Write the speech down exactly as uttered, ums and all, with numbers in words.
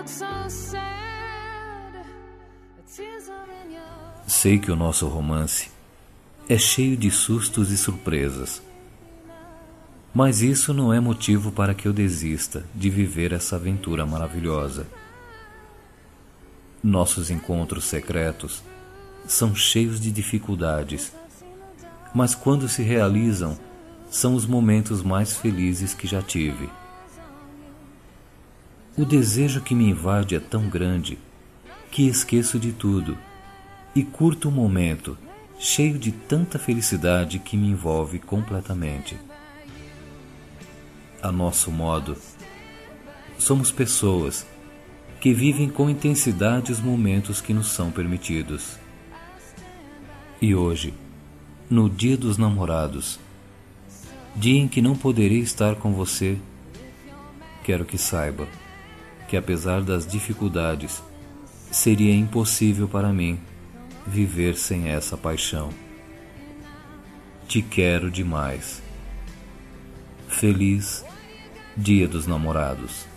Sei que o nosso romance é cheio de sustos e surpresas, mas isso não é motivo para que eu desista de viver essa aventura maravilhosa. Nossos encontros secretos são cheios de dificuldades, mas quando se realizam, são os momentos mais felizes que já tive. O desejo que me invade é tão grande que esqueço de tudo e curto o momento, cheio de tanta felicidade que me envolve completamente. A nosso modo, somos pessoas que vivem com intensidade os momentos que nos são permitidos. E hoje, no Dia dos Namorados, dia em que não poderei estar com você, quero que saiba que, apesar das dificuldades, seria impossível para mim viver sem essa paixão. Te quero demais. Feliz Dia dos Namorados.